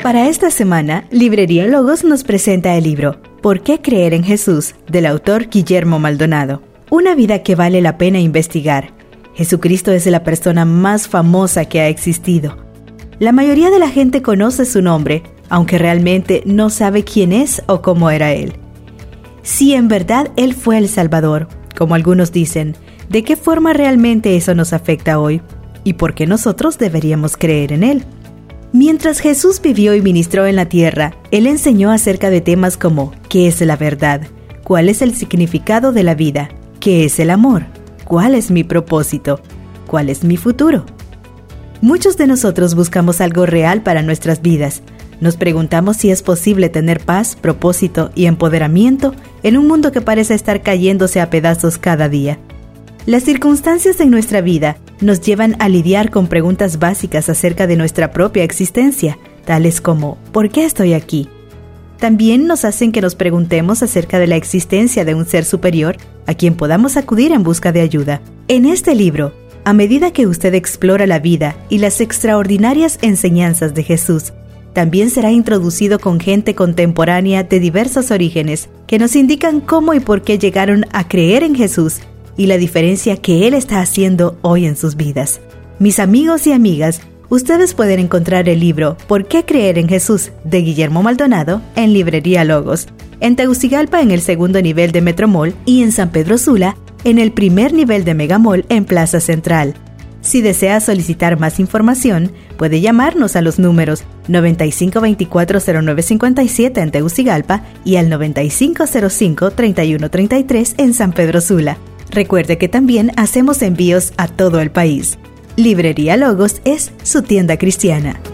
Para esta semana, Librería Logos nos presenta el libro ¿Por qué creer en Jesús?, del autor Guillermo Maldonado. Una vida que vale la pena investigar. Jesucristo es la persona más famosa que ha existido. La mayoría de la gente conoce su nombre, aunque realmente no sabe quién es o cómo era Él. Si en verdad Él fue el Salvador, como algunos dicen, ¿de qué forma realmente eso nos afecta hoy? ¿Y por qué nosotros deberíamos creer en Él? Mientras Jesús vivió y ministró en la tierra, Él enseñó acerca de temas como ¿qué es la verdad? ¿Cuál es el significado de la vida? ¿Qué es el amor? ¿Cuál es mi propósito? ¿Cuál es mi futuro? Muchos de nosotros buscamos algo real para nuestras vidas. Nos preguntamos si es posible tener paz, propósito y empoderamiento en un mundo que parece estar cayéndose a pedazos cada día. Las circunstancias en nuestra vida nos llevan a lidiar con preguntas básicas acerca de nuestra propia existencia, tales como ¿por qué estoy aquí? También nos hacen que nos preguntemos acerca de la existencia de un ser superior a quien podamos acudir en busca de ayuda. En este libro, a medida que usted explora la vida y las extraordinarias enseñanzas de Jesús, también será introducido con gente contemporánea de diversos orígenes que nos indican cómo y por qué llegaron a creer en Jesús y la diferencia que Él está haciendo hoy en sus vidas. Mis amigos y amigas, ustedes pueden encontrar el libro ¿Por qué creer en Jesús?, de Guillermo Maldonado en Librería Logos, en Tegucigalpa en el segundo nivel de Metromall y en San Pedro Sula en el primer nivel de Megamall en Plaza Central. Si desea solicitar más información, puede llamarnos a los números 95240957 en Tegucigalpa y al 9505-3133 en San Pedro Sula. Recuerde que también hacemos envíos a todo el país. Librería Logos es su tienda cristiana.